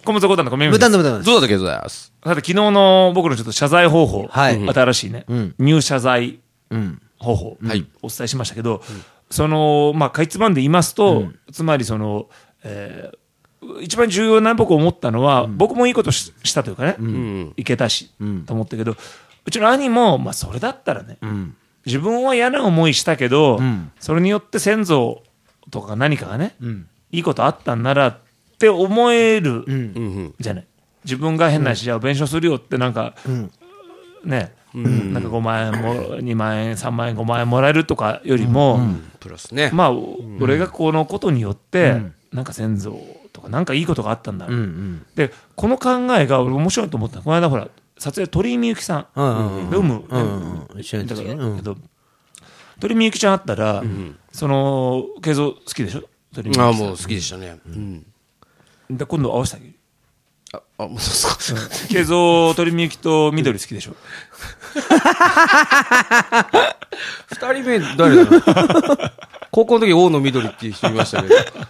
小松ごたんの米無駄無駄どうだったっけどだす。 さて昨日の僕のちょっと謝罪方法、 はい新しいね、入謝罪方法、 はいお伝えしましたけど、そのまあかいつまんで言いますと、つまりその、一番重要な僕思ったのは、僕もいいことしたというかね、いけたし、と思ったけど、うちの兄もまあそれだったらね、自分は嫌な思いしたけど、それによって先祖とか何かがね、いいことあったんならって思えるじゃない。自分が変なし、じゃあ弁償するよってなんか、ね、なんか5万円も2万円3万円5万円もらえるとかよりも、 プラスね。 まあ俺がこのことによってなんか先祖とかなんかいいことがあったんだろう、でこの考えが俺面白いと思った。この間ほら撮影鳥居みゆきさんで一緒にやったけど、 鳥居みゆきちゃんあったら、その慶三好きでしょ。鳥居みゆきさんああ、もう好きでしたね。 で今度合わせてあげる。 あ、もうそうっすか。 慶三鳥居みゆきと緑好きでしょ。 二人目誰だろう。高校の時大野緑っていう人いましたけ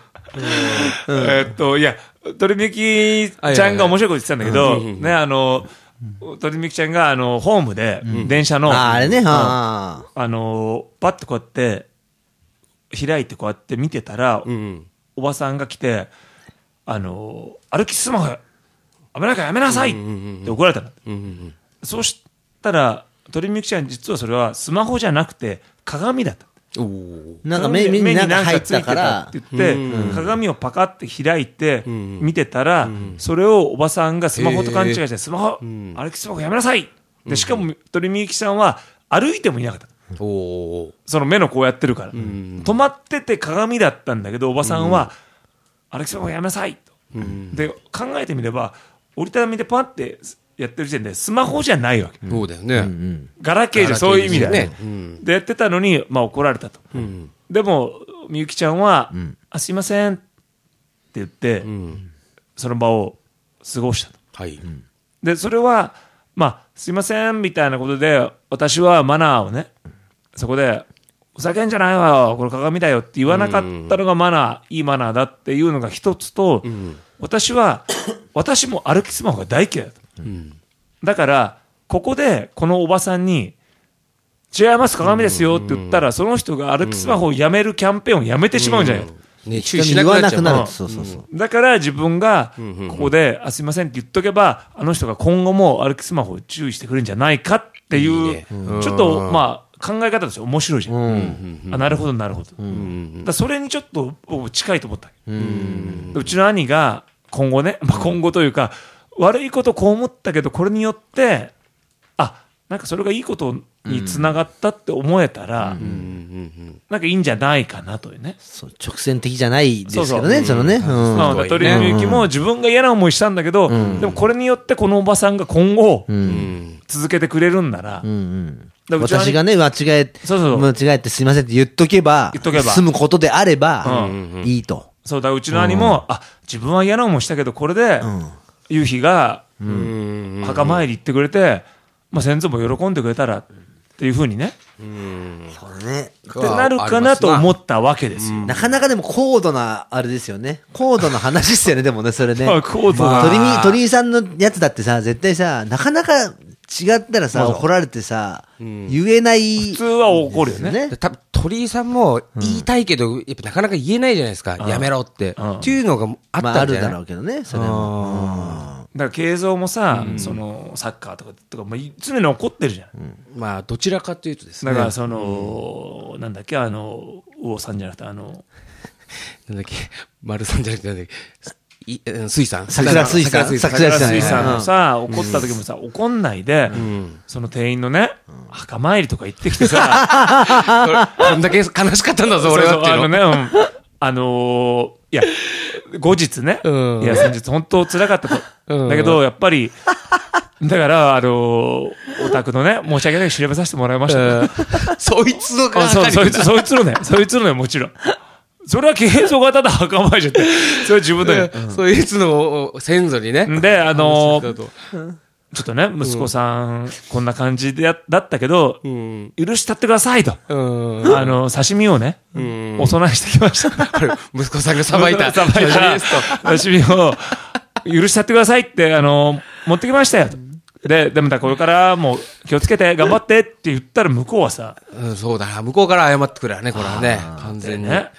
ど。 いや鳥居みゆきちゃんが面白いこと言ってたんだけど、ね鳥居みゆきちゃんがホームで電車のあれね、 パッとこうやって開いてこうやって見てたら、おばさんが来て歩きスマホ危ないからやめなさいって怒られたの。そうしたら鳥居みゆきちゃん実はそれはスマホじゃなくて鏡だった。 なんか目になんか入ったからって言って、鏡をパカって開いて見てたら、それをおばさんがスマホと勘違いして、スマホ、歩きスマホやめなさいで、しかも鳥みゆきさんは歩いてもいなかった。その目のこうやってるから、止まってて鏡だったんだけど、おばさんは歩きスマホやめなさいと。で考えてみれば折りたたみでパッてやってる時点でスマホじゃないわけ。 そうだよね。 ガラケーじゃそういう意味だよね。でやってたのに、まあ、怒られたと。でもみゆきちゃんは、すいませんって言って、その場を過ごしたと。でそれはまあすいませんみたいなことで、私はマナーをね、そこでふざけんじゃないわよこれ鏡だよって言わなかったのがマナー、いいマナーだっていうのが一つと、私も歩きスマホが大嫌いだと。だからここでこのおばさんに違います鏡ですよって言ったら、その人が歩きスマホをやめるキャンペーンをやめてしまうんじゃないかと。 注意しなくなっちゃう。 だから自分がここで「すいません」って言っとけば、あの人が今後も歩きスマホを注意してくれるんじゃないかっていう、ちょっとまあ考え方として面白いじゃん。なるほどなるほど。だそれにちょっと近いと思った。うちの兄が今後ね、今後というか悪いことこう思ったけど、これによってなんかそれがいいことにつながったって思えたら、なんかいいんじゃないかなというね。 直線的じゃないですけどね、そのね。 鳥居みゆきも自分が嫌な思いしたんだけど、でもこれによってこのおばさんが今後続けてくれるんなら、 私がね間違えてすいませんって言っとけば済むことであればいいと。 そうだ、うちの兄も自分は嫌な思いしたけど、これで夕日が墓参り行ってくれて、先祖も喜んでくれたらっていうふうにね、 そうねってなるかなと思ったわけですよ。 なかなかでも高度なあれですよね。高度な話ですよね。でもねそれね。 高度な。 鳥居さんのやつだってさ、絶対さ、なかなか違ったらさ、怒られてさ、言えない。 普通は怒るよね。 多分鳥居さんも言いたいけど、やっぱなかなか言えないじゃないですか。やめろって。っていうのがあったんじゃない？ あるだろうけどね。それは。 だから慶三もさ、そのサッカーとか常に怒ってるじゃん。 まあどちらかというとですね。 だからそのなんだっけ、魚さんじゃなくてなんだっけ、丸さんじゃなくてなんだっけ、水さん、 桜水さんもさ、怒った時もさ、怒んないで、その店員のね、墓参りとか行ってきてさ、 こんだけ悲しかったんだぞ俺はっていうの。いや後日ね、いや先日本当辛かったと、だけどやっぱりだからお宅のね、申し訳ない調べさせてもらいました。 そいつのそいつのね、もちろんそれは慶三がただ墓参りじゃって、それは自分で、 そいつの先祖にね。 でちょっとね、息子さんこんな感じだったけど、許したってくださいと、刺身をね、お供えしてきました。 息子さんがさばいた刺身を許しちゃってくださいって、持ってきましたよと。でもこれからもう気をつけて頑張ってって言ったら向こうはさ、 そうだな、向こうから謝ってくるよね、これはね、完全に。間違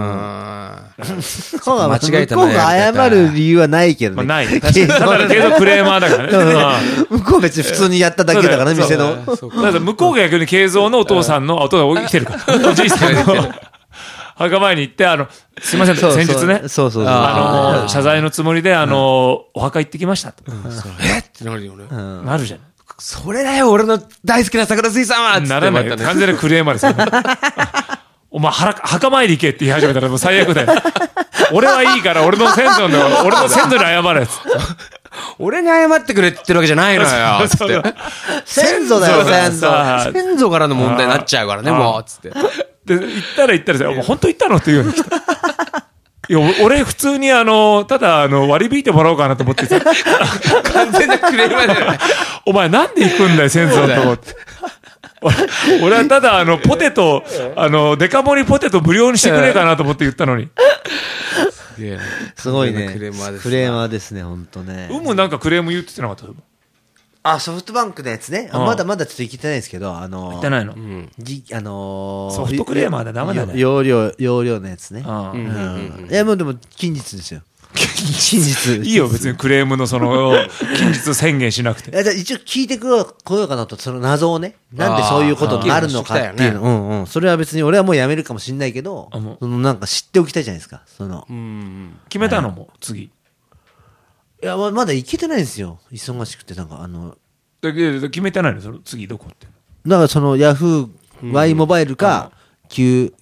えた向こうが謝る理由はないけどね。 ない。ただ継続クレーマーだからね。 向こう別に普通にやっただけだからね、店の。 だから向こうが逆に慶三のお父さんの、お父さん生きてるから。おじいさんの墓前に行って、すいません、先日ね。謝罪のつもりで、お墓行ってきましたと。 ってなるよね。 なるじゃん。 それだよ、俺の大好きな桜水産はならないよ。完全なクレーマーですよ。お前、墓参り行けって言い始めたらもう最悪だよ。俺はいいから、俺の先祖に謝れ。 俺に謝ってくれって言ってるわけじゃないのよ。 先祖だよ、先祖。 先祖からの問題になっちゃうからね、もう。つって。 で、行ったらさ、本当行ったのって言うように来た。いや、俺普通にただ割り引いてもらおうかなと思ってさ。 完全なクレーマーだよね。 お前なんで行くんだよ、先祖のとこって。俺はただポテト、デカ盛りポテト無料にしてくれかなと思って言ったのに。 すごいね。クレーマーですね、ほんとね。 なんかクレーム言ってなかった？ ソフトバンクのやつね。まだちょっと行けてないですけど、 行ってないの？ソフトクレーマーだ、ダメだね。 容量のやつね。いや、もうでも、近日ですよ。近日。 いいよ、別にクレームの近日宣言しなくて。 じゃあ一応聞いてこようかなと、その謎をね。なんでそういうことになるのかっていうの。それは別に俺はもうやめるかもしんないけど、なんか知っておきたいじゃないですか。 決めたのも、次。 いや、まだ行けてないんですよ。忙しくて、なんか決めてないの？次どこって。 だからヤフー Y モバイルか、UQ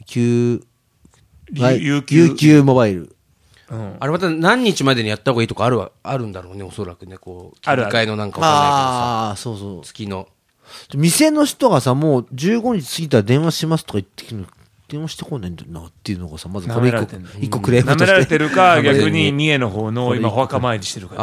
モバイル。 あれまた何日までにやった方がいいとかあるんだろうね、おそらくね、こう、切り替えのなんかわかんないけどさ。 そうそう。 月の。 店の人がさ、もう15日過ぎたら電話しますとか言ってきて電話してこないんだなっていうのがさ、まずこれ一個クレームとして。 舐められてるか、逆に三重の方の今お墓参りしてるから。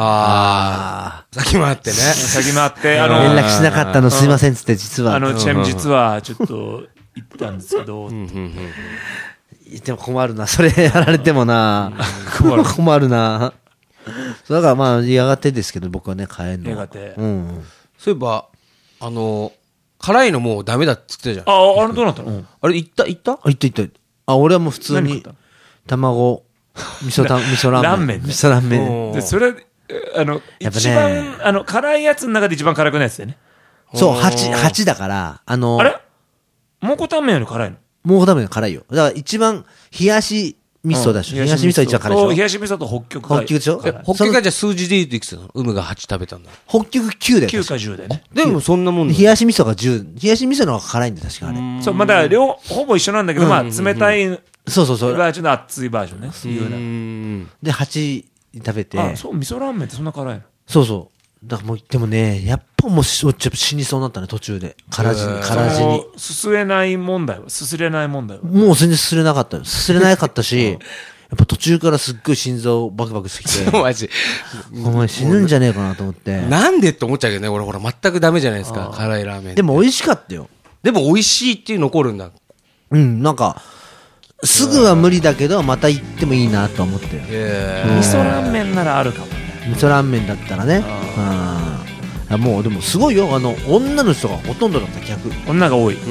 先回ってね。 先回って。 連絡しなかったのすいませんつって実は。 ちなみに実はちょっと行ったんですけど。 でも困るな。それやられてもな。困るな。だからまあ、やがてですけど、僕はね、帰るの。 やがて。 そういえば、辛いのもうダメだって言ってたじゃん。 あれどうなったの？ あれ行った？ 行った。俺はもう普通に、卵、味噌ラーメン。味噌ラーメン。 で、それ、一番、辛いやつの中で一番辛くないやつだよね。 そう、8だから、 あれ蒙古タンメンより辛いの？ 蒙古タンメン辛いよ。だから一番、冷やし味噌だし、冷やし味噌一番辛いでしょ。 冷やし味噌と北極北極でしょ。 北極がじゃあ数字で言うといくつなの？有無が8食べたんだ。 北極9だよ。 9か10だよね。 でもそんなもんだ。 冷やし味噌が10。冷やし味噌の方が辛いんだよ、確かあれ。 そう、まだほぼ一緒なんだけど、まあ、冷たい。 そう。 バージョンの熱いバージョンね。 で、8食べて。 そう、味噌ラーメンってそんな辛いの？ そう。だからもう、でもね、やっぱもう死にそうになったね、途中で。辛地に。 すすれない問題はもう全然すすれなかったし、やっぱ途中からすっごい心臓バクバクしてきて。 マジ。 お前死ぬんじゃねえかなと思って。 なんでって思っちゃうけどね、俺ほら全くダメじゃないですか、辛いラーメン。 でも美味しかったよ。 でも美味しいっていう残るんだ。 なんか、すぐは無理だけど、また行ってもいいなと思って。味噌ラーメンならあるかもね。 味噌ラーメンだったらね。もうでもすごいよ、女の人がほとんどだった、客。 女が多い。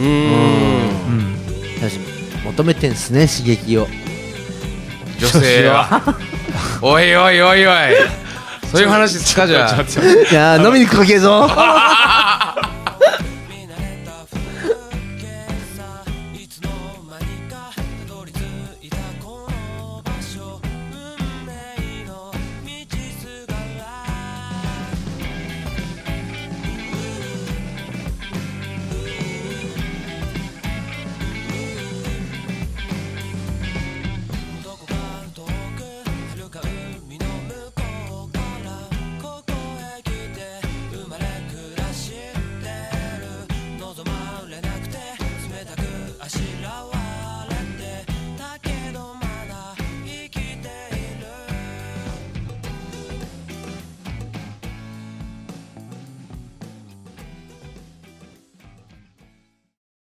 求めてんすね、刺激を。 女性は。おい。そういう話ですか、じゃあ。 いや、飲みに行くかけぞ。